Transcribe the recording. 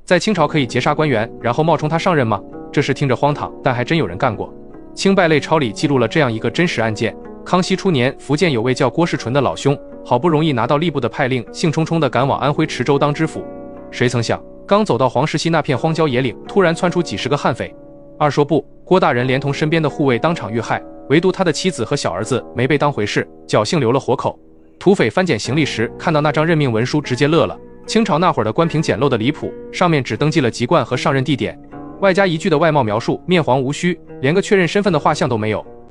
在清朝可以劫杀官员，然后冒充他上任吗？这事听着荒唐，但还真有人干过。清败类钞里记录了这样一个真实案件：康熙初年，福建有位叫郭世纯的老兄，好不容易拿到吏部的派令，兴冲冲地赶往安徽池州当知府。谁曾想，刚走到黄石溪那片荒郊野岭，突然窜出几十个悍匪。二说不，郭大人连同身边的护卫当场遇害，唯独他的妻子和小儿子没被当回事，侥幸留了活口。土匪翻检行李时，看到那张任命文书，直接乐了。清朝那会儿的官凭简陋的离谱，上面只登记了籍贯和上任地点，外加一句的外貌描述，面黄无须，连个确认身份的画像都没有。